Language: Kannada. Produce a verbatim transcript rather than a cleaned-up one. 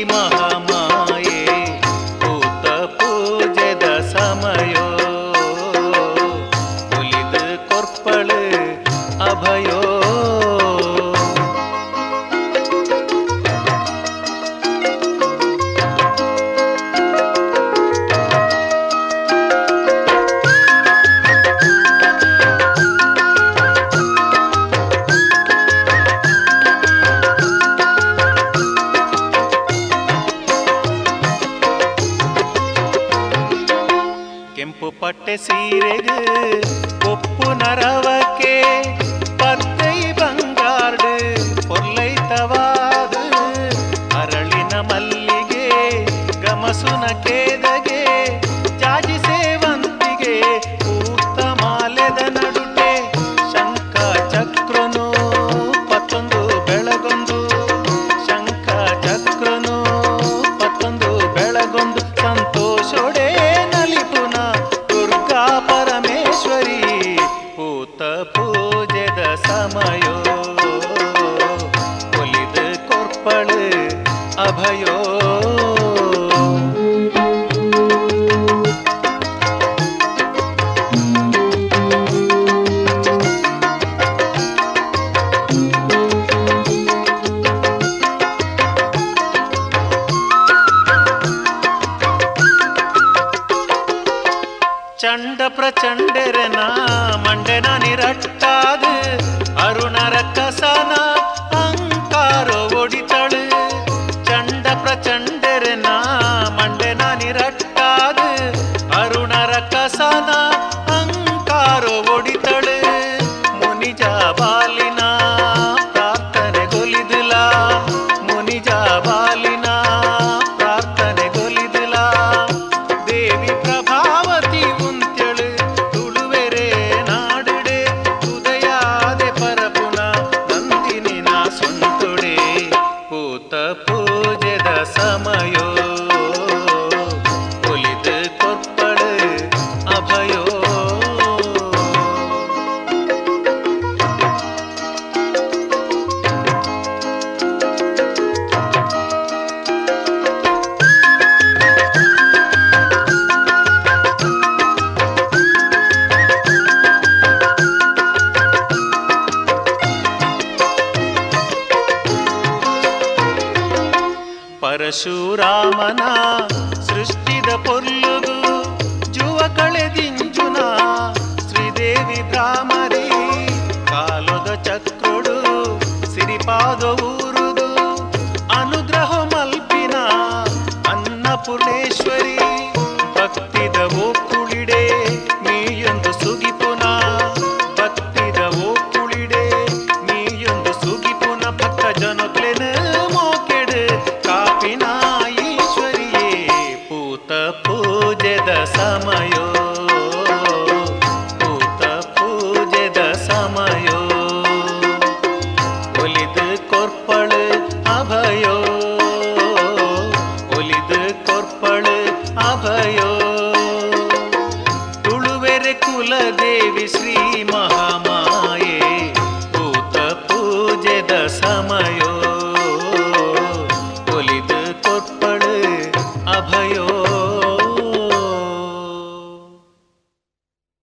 ಮಹಾಮಾಯೆ ಭೂತ ಪೂಜೆದ ಸಮಯೋ ಒಲಿದು ಕೊರ್ಪಳು ಅಭಯೋ ಕೆಂಪು ಪಟ್ಟೆ ಸೀರೆಗೆ ಕೊಪ್ಪು ನರವಕ್ಕೆ ಪತ್ತೈ ಬಂಗಾರ್ಡು ಪೊಲ್ಲೈತವಾದು ಅರಳಿನ ಮಲ್ಲಿಗೆ ಗಮಸುನ ಕೇದಗೆ ಜಾಜಿ ಸೇವಂತಿಗೆ ಪೂರ್ತ ಮಾಲೆದ ನಡುಟೆ ಶಂಖ ಚಕ್ರನು ಪತ್ತೊಂದು ಬೆಳಗೊಂದು ಶಂಖ ಚಕ್ರನು ಪತ್ತೊಂದು ಬೆಳಗೊಂದು ಸಂತೋಷೊಡೆ ನಲಿಪುನ ದುರ್ಗಾ ಪರಮೇಶ್ವರಿ ಭೂತ ಪೂಜೆದ ಸಮಯೋ ಒಲಿದು ಕೊರ್ಪಳು ಅಭಯೋ ಚಂಡ ಪ್ರಚಂಡರನ ಮಂಡನ ನಿರಟ್ಟಾದ ಅರುಣರ ಕಸನ ಅಂಕಾರ ಒಡಿತಳು ಚಂಡ ಪ್ರಚಂಡರನ ಮಂಡನ ನಿರಟ್ಟಾದ ಅರುಣರ ಕಸನ ಅಂಕಾರ ಒಡಿತಳು ಮುನಿಜ ಬಾಲಿನ ಪ್ರಾರ್ಥನೆ ಗೊಲಿದಿಲ ಮುನಿಜ ಬಾಲಿನ ಪ್ರಾರ್ಥನೆ ಗೊಲಿದಿಲ ದೇವಿ ಪ್ರಭಾವತಿ ಉಂತ್ಯಳು ತುಳುವೆರೆ ನಾಡುಡೆ ಉದಯಾದೆ ಪರಪುನ ನಂದಿನಿನ ಸೊಂಟೊಡೆ ಭೂತ ಪೂಜೆದ ಸಮಯೋ ಒಲಿದು ಕೊರ್ಪಳು ಅಭಯೋ ಪರಶುರಾಮನ ಸೃಷ್ಟಿದ ಪೊಲ್ಲುಗು ಜುವ ಕಳೆದಿಂಜುನ ಶ್ರೀದೇವಿ ಭ್ರಾಮರ